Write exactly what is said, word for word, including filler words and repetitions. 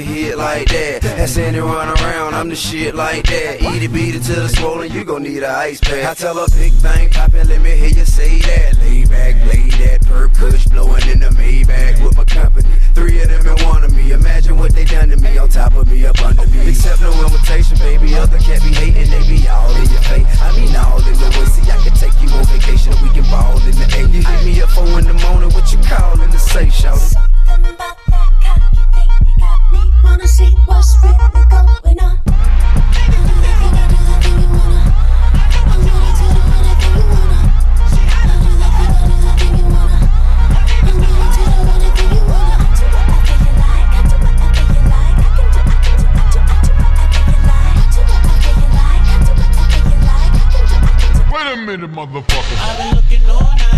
can hit like that. Have Sandy run around, I'm the shit like that. Eat it, beat it till it's swollen, you gon' need an ice pack. I tell her big thing poppin', let me hear you say that. Lay back, lay that, perk kush blowin' in the Maybach with my company. Three of them and one of me, imagine what they done to me. On top of me, up under me. Accept no invitation, baby, other cat be hating, they be all in your face. I mean all in the way, see I can take you on vacation, we can ball in the eight. You hit me up four in the morning, what you callin' to say, shout it? Something about that cocky thing, you got me wanna see what's really going on. Wait a minute, motherfucker. I've been looking all night.